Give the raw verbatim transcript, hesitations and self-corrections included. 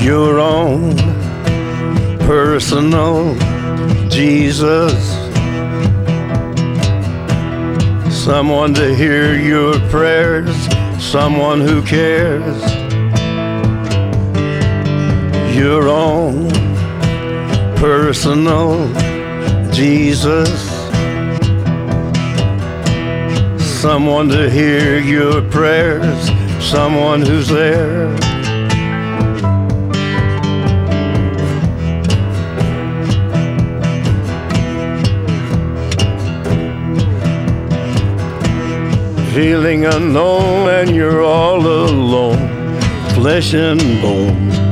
Your own personal Jesus. Someone to hear your prayers, someone who cares. Your own personal Jesus. Someone to hear your prayers, someone who's there. Feeling unknown and you're all alone, flesh and bone.